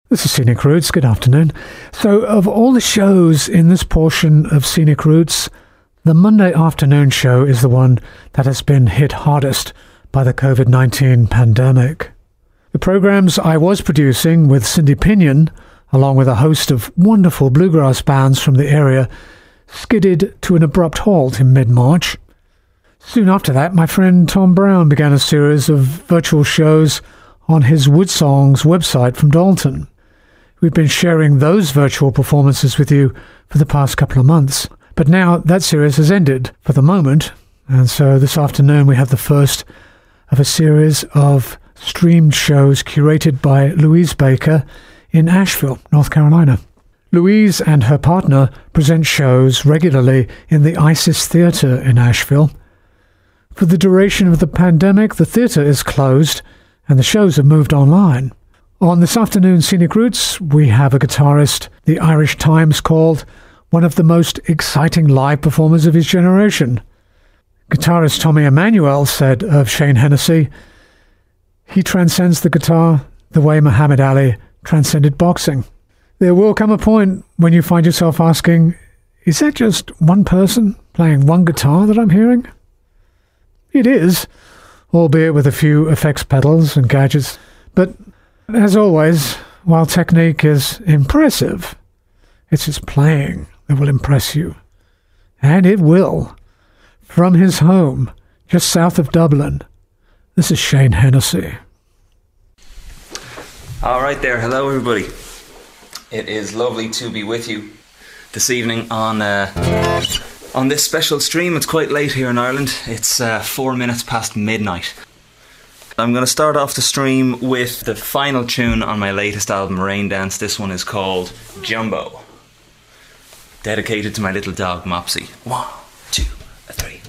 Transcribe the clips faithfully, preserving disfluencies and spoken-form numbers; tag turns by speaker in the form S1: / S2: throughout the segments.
S1: This is Scenic Roots. Good afternoon. So, of all the shows in this portion of Scenic Roots, the Monday afternoon show is the one that has been hit hardest by the covid nineteen pandemic. The programs I was producing with Cindy Pinion, along with a host of wonderful bluegrass bands from the area, skidded to an abrupt halt in mid-March. Soon after that, my friend Tom Brown began a series of virtual shows on his Woodsongs website from Dalton. We've been sharing those virtual performances with you for the past couple of months. But now that series has ended for the moment, and so this afternoon we have the first of a series of streamed shows curated by Louise Baker in Asheville, North Carolina. Louise and her partner present shows regularly in the Isis Theatre in Asheville. For the duration of the pandemic, the theatre is closed and the shows have moved online. On this afternoon's Scenic Roots, we have a guitarist the Irish Times called one of the most exciting live performers of his generation. Guitarist Tommy Emmanuel said of Shane Hennessy, "He transcends the guitar the way Muhammad Ali transcended boxing." There will come a point when you find yourself asking, is that just one person playing one guitar that I'm hearing? It is, albeit with a few effects pedals and gadgets. But as always, while technique is impressive, it's his playing that will impress you. And it will. From his home, just south of Dublin, this is Shane Hennessy.
S2: All right there. Hello, everybody. It is lovely to be with you this evening on uh, on this special stream. It's quite late here in Ireland. It's uh, four minutes past midnight. I'm going to start off the stream with the final tune on my latest album, Rain Dance. This one is called Jumbo. Dedicated to my little dog, Mopsy. One, two, three.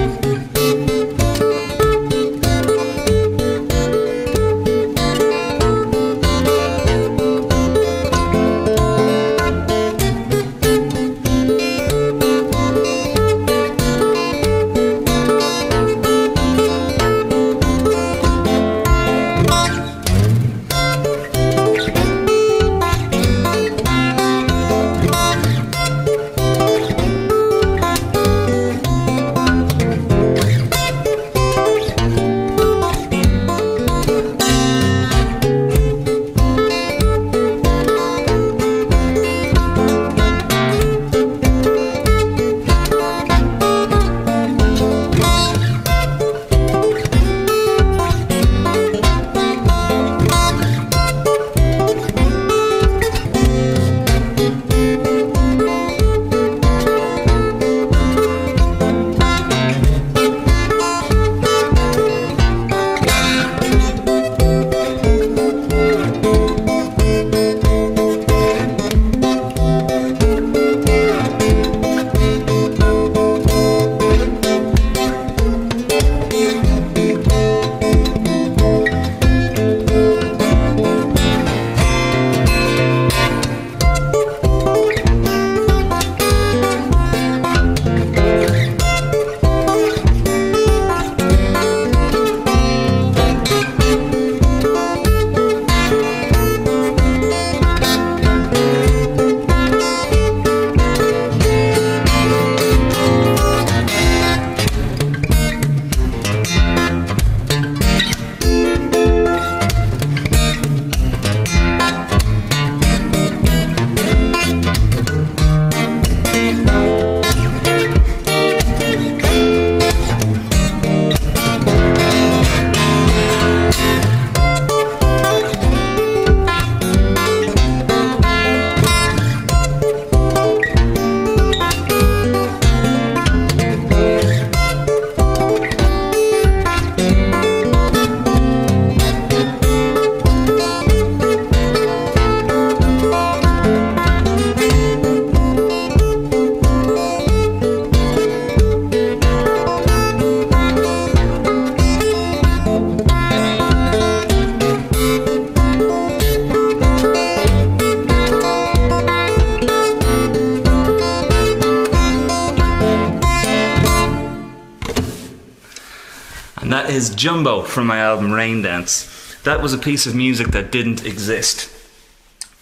S2: And that is Jumbo from my album Rain Dance. That was a piece of music that didn't exist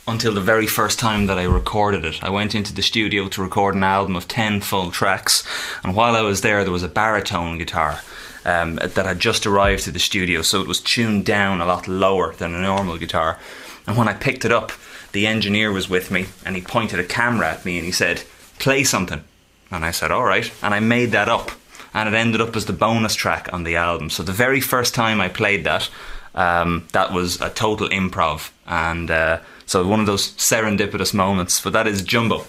S2: until the very first time that I recorded it. I went into the studio to record an album of ten full tracks, and while I was there, there was a baritone guitar um, that had just arrived to the studio, so it was tuned down a lot lower than a normal guitar. And when I picked it up, the engineer was with me, and he pointed a camera at me and he said, "Play something." And I said, "All right." And I made that up, and it ended up as the bonus track on the album. So the very first time I played that, um, that was a total improv, and uh, so one of those serendipitous moments. But that is Jumbo.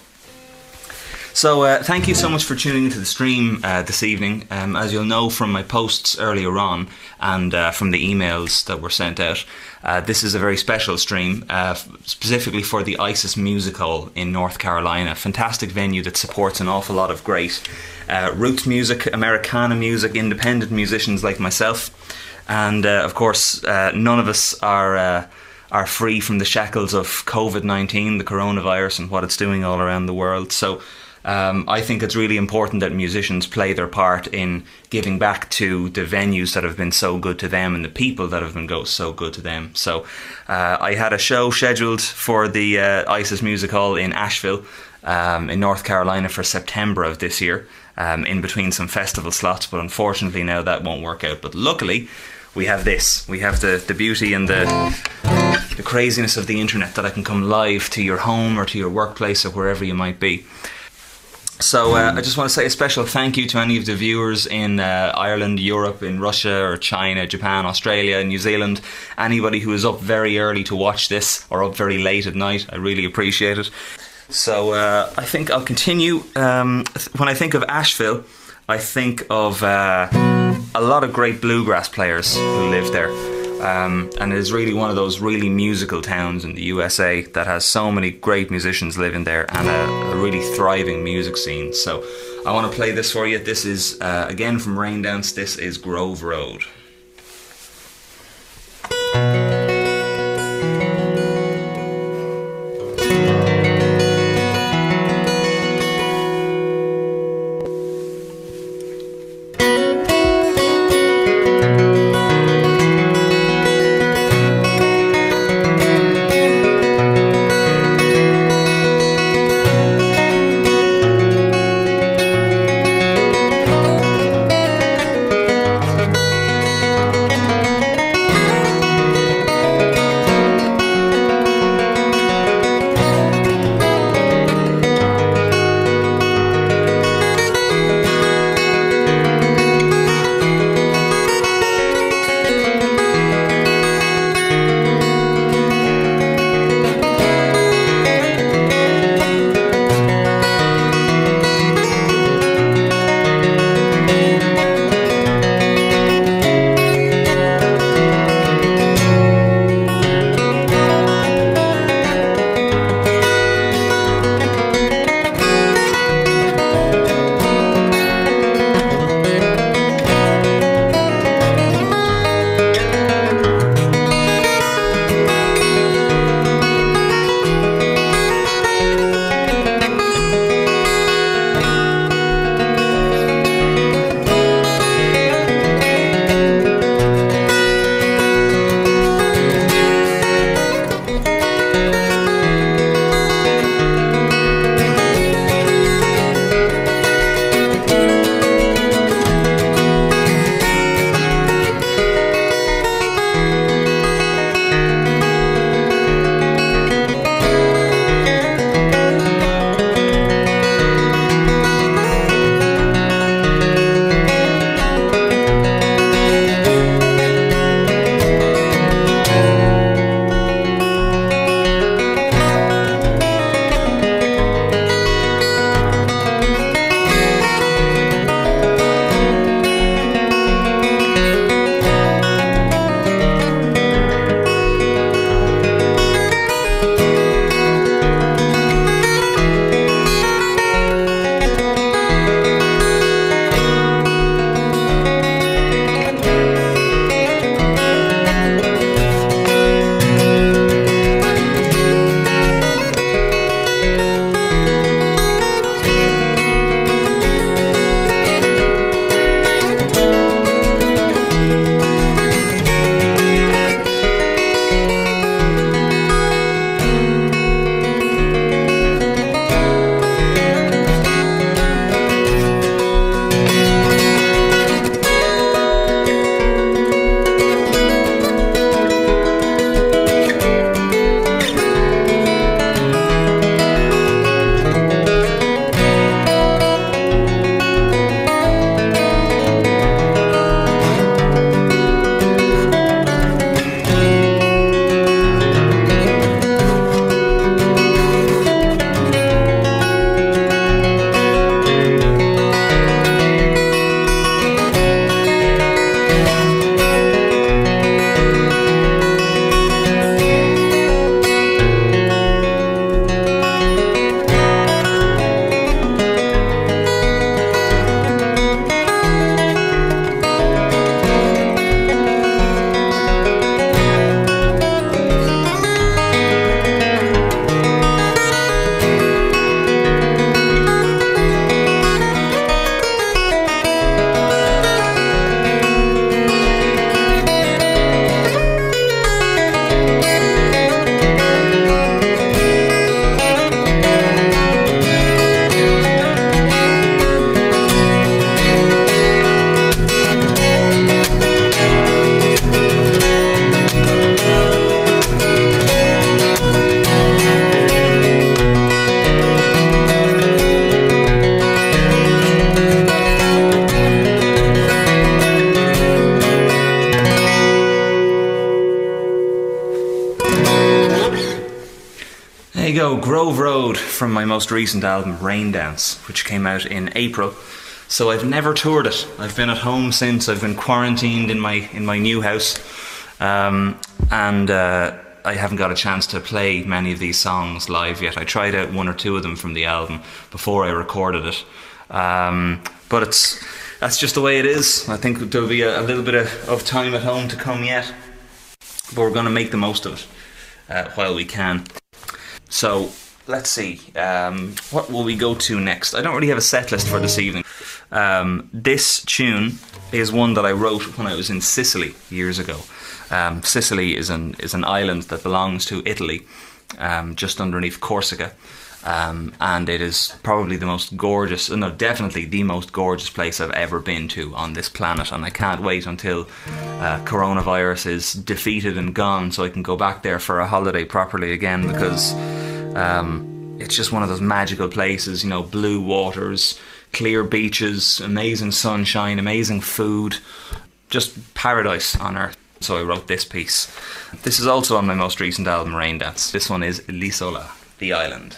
S2: So uh, thank you so much for tuning into the stream uh, this evening. Um, as you'll know from my posts earlier on, and uh, from the emails that were sent out, uh, this is a very special stream, uh, specifically for the ISIS Music Hall in North Carolina. Fantastic venue that supports an awful lot of great uh, roots music, Americana music, independent musicians like myself. And uh, of course, uh, none of us are... Uh, are free from the shackles of COVID nineteen, the coronavirus, and what it's doing all around the world. So um, I think it's really important that musicians play their part in giving back to the venues that have been so good to them and the people that have been go so good to them. So uh, I had a show scheduled for the uh, ISIS Music Hall in Asheville, um, in North Carolina, for September of this year, um, in between some festival slots, but unfortunately now that won't work out. But luckily we have this. We have the, the beauty and the the craziness of the internet, that I can come live to your home or to your workplace or wherever you might be. So uh, I just want to say a special thank you to any of the viewers in uh, Ireland, Europe, in Russia or China, Japan, Australia, New Zealand. Anybody who is up very early to watch this, or up very late at night, I really appreciate it. So uh, I think I'll continue. Um, when I think of Asheville, I think of uh, a lot of great bluegrass players who live there. Um, and it is really one of those really musical towns in the U S A that has so many great musicians living there, and a, a really thriving music scene. So I want to play this for you. This is, uh, again, from Raindance. This is Grove Road. There you go, Grove Road from my most recent album, Rain Dance, which came out in April. So I've never toured it. I've been at home since. I've been quarantined in my in my new house, um, and uh, I haven't got a chance to play many of these songs live yet. I tried out one or two of them from the album before I recorded it, um, but it's that's just the way it is. I think there'll be a, a little bit of, of time at home to come yet, but we're going to make the most of it uh, while we can. So let's see, um, what will we go to next? I don't really have a set list for this evening. Um, this tune is one that I wrote when I was in Sicily years ago. Um, Sicily is an is an island that belongs to Italy, um, just underneath Corsica, um, and it is probably the most gorgeous, no, definitely the most gorgeous place I've ever been to on this planet, and I can't wait until uh, coronavirus is defeated and gone so I can go back there for a holiday properly again, because um, it's just one of those magical places, you know, blue waters, clear beaches, amazing sunshine, amazing food, just paradise on earth. So I wrote this piece. This is also on my most recent album, Rain Dance. This one is L'Isola, the island.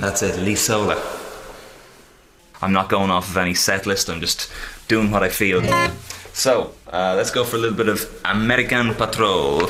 S2: That's it, Lisola. I'm not going off of any set list, I'm just doing what I feel. So, uh, let's go for a little bit of American Patrol.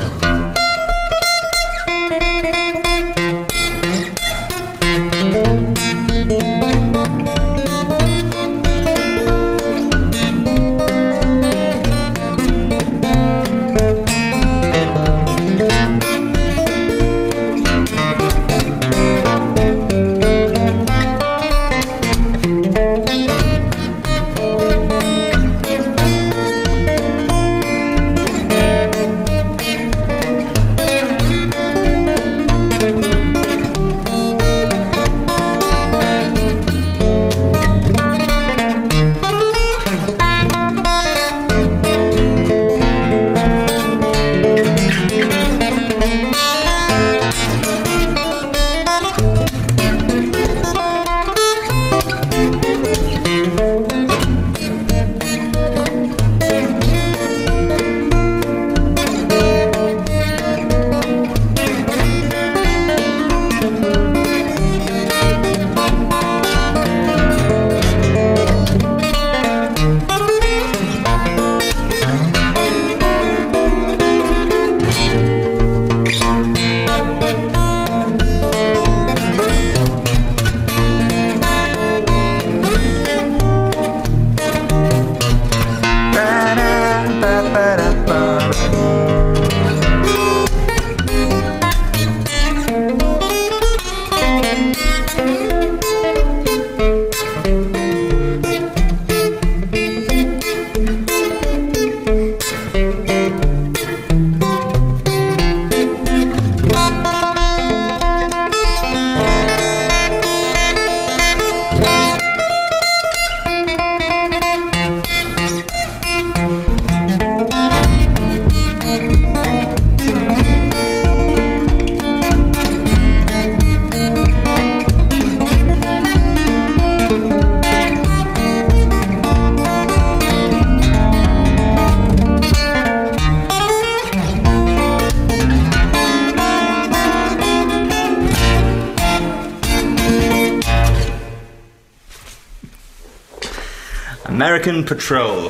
S2: American Patrol.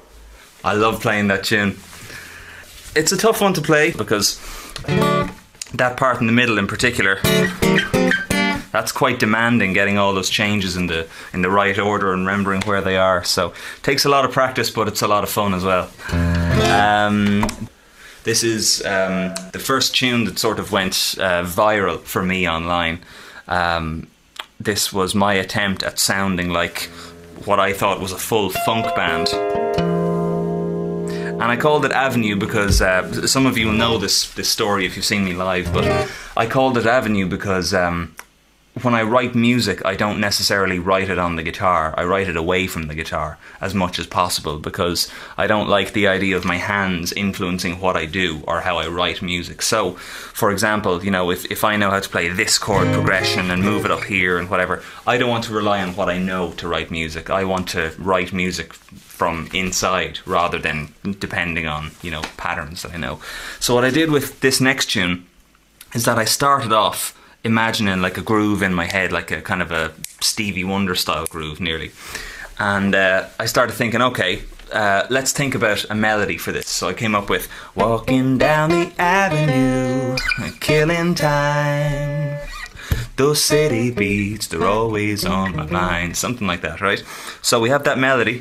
S2: I love playing that tune. It's a tough one to play because that part in the middle in particular, that's quite demanding, getting all those changes in the in the right order and remembering where they are. So it takes a lot of practice, but it's a lot of fun as well. Um, this is um, the first tune that sort of went uh, viral for me online. Um, this was my attempt at sounding like what I thought was a full funk band. And I called it Avenue because uh, some of you will know this, this story if you've seen me live, but I called it Avenue because um, when I write music, I don't necessarily write it on the guitar. I write it away from the guitar as much as possible because I don't like the idea of my hands influencing what I do or how I write music. So, for example, you know, if, if I know how to play this chord progression and move it up here and whatever, I don't want to rely on what I know to write music. I want to write music from inside rather than depending on, you know, patterns that I know. So what I did with this next tune is that I started off imagining like a groove in my head, like a kind of a Stevie Wonder style groove nearly. And uh, I started thinking, okay, uh, let's think about a melody for this. So I came up with walking down the avenue, killing time. Those city beats, they're always on my mind. Something like that, right? So we have that melody.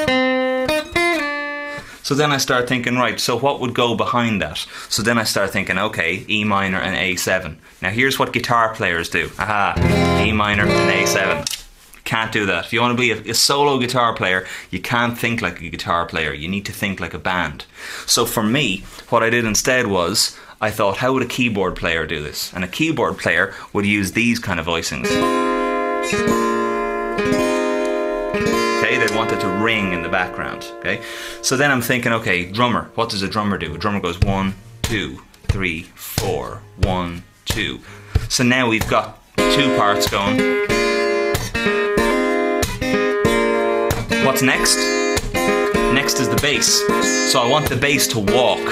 S2: So then I start thinking, right, so what would go behind that? So then I start thinking, okay, E minor and A seven. Now here's what guitar players do. Aha, E minor and A seven. Can't do that. If you want to be a, a solo guitar player, you can't think like a guitar player. You need to think like a band. So for me, what I did instead was, I thought, how would a keyboard player do this? And a keyboard player would use these kind of voicings. Okay, they'd want it to ring in the background. Okay, so then I'm thinking, okay, drummer. What does a drummer do? A drummer goes one, two, three, four, one, two. So now we've got two parts going. What's next? Next is the bass. So I want the bass to walk.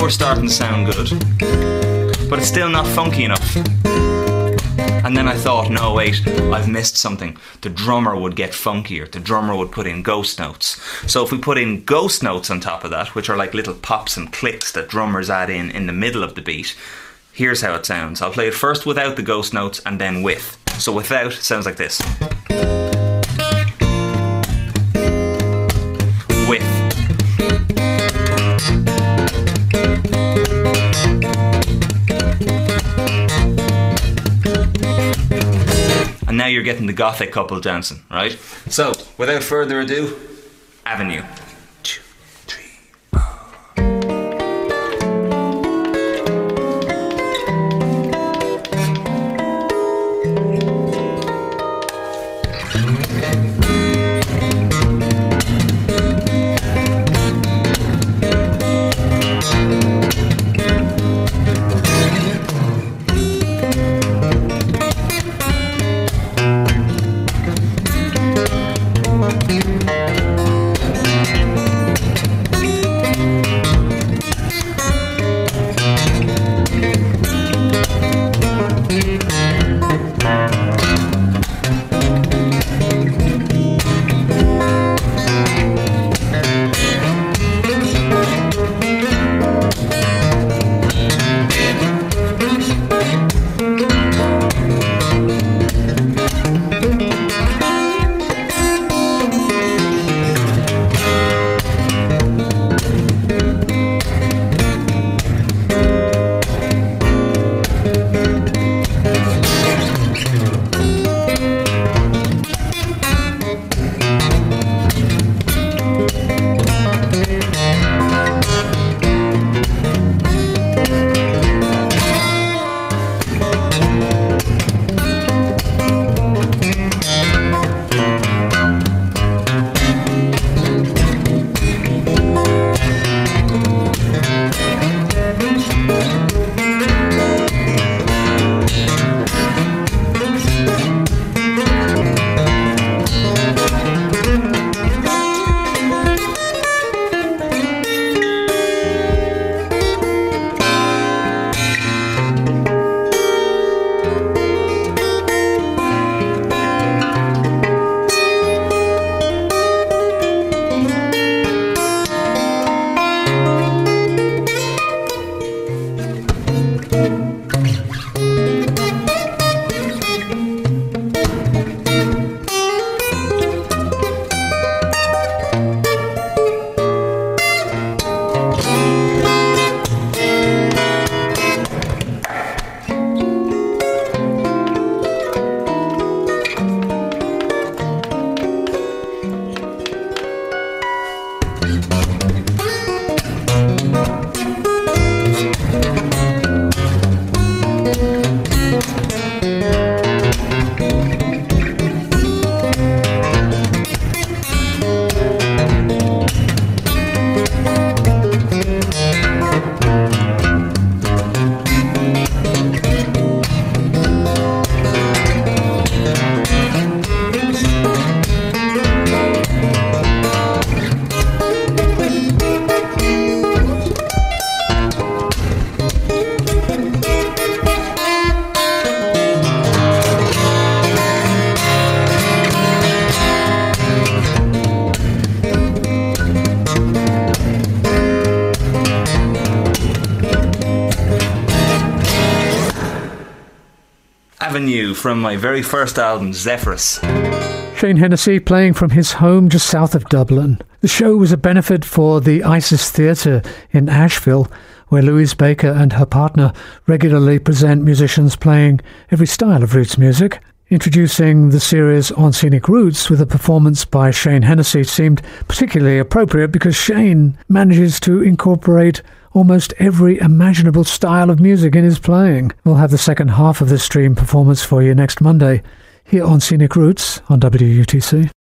S2: we're starting to sound good. But it's still not funky enough. And then I thought, no wait, I've missed something. The drummer would get funkier. The drummer would put in ghost notes. So if we put in ghost notes on top of that, which are like little pops and clicks that drummers add in in the middle of the beat, here's how it sounds. I'll play it first without the ghost notes and then with. So without, it sounds like this. With. And now you're getting the gothic couple dancing, right? So, without further ado, Avenue. Two, three, four. Avenue from my very first album, Zephyrus.
S1: Shane Hennessy playing from his home just south of Dublin. The show was a benefit for the Isis Theatre in Asheville, where Louise Baker and her partner regularly present musicians playing every style of roots music. Introducing the series on Scenic Roots with a performance by Shane Hennessy seemed particularly appropriate because Shane manages to incorporate almost every imaginable style of music in his playing. We'll have the second half of this stream performance for you next Monday here on Scenic Roots on W U T C.